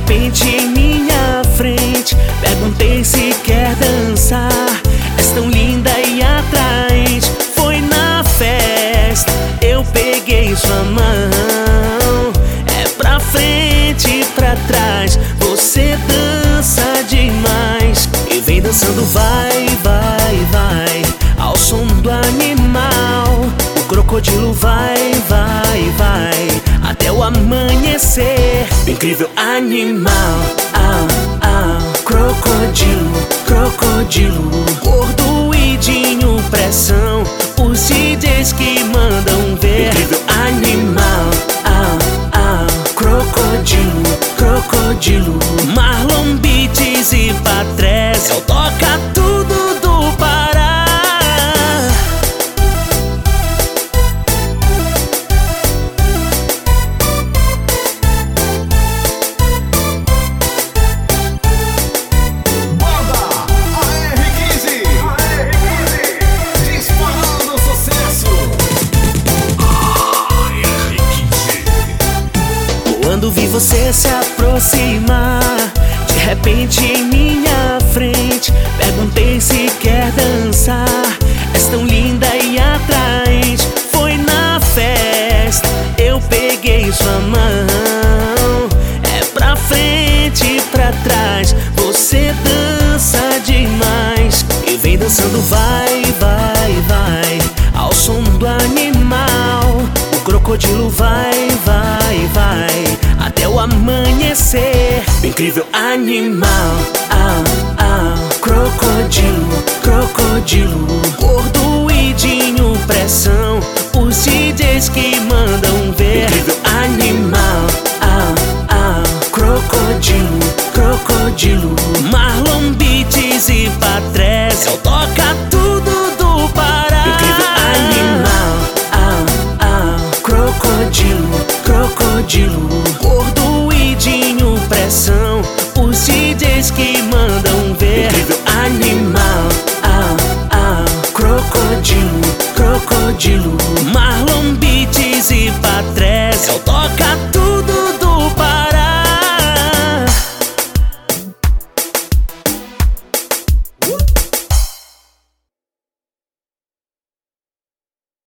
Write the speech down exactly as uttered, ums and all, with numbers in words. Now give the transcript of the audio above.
repente em minha frente perguntei se quer dançar. És tão linda e atraente. Foi na festa, eu peguei sua mão. É pra frente e pra trás, você dança demais. E vem dançando, vai, vai, vai, ao som do animal. O crocodilo vai, vai, vai, até o amanhecer. O incrível animal, ah, ah, crocodilo, crocodilo. Gordo e Dinho, pressão, os D Js que mandam ver. O incrível animal, ah, ah, crocodilo, crocodilo. Marlon Beats e Patrese, é o toca tudo do Pará. Quando vi você se aproximar, de repente em minha frente perguntei se quer dançar. És tão linda e atraente. Foi na festa, eu peguei sua mão. É pra frente e pra trás, você dança demais. E vem dançando, vai, vai, vai, ao som do animal. O crocodilo vai, vai, vai, até o amanhecer. O incrível animal, ah, ah, crocodilo, crocodilo. Gordo e Dinho, pressão, os D Js que mandam ver. O incrível animal, ah, ah, crocodilo, crocodilo. Marlon Beats e Patrese, é o toca tudo do Pará. O incrível animal, ah, ah, crocodilo, crocodilo. Gordo e Dinho, pressão, os D Js que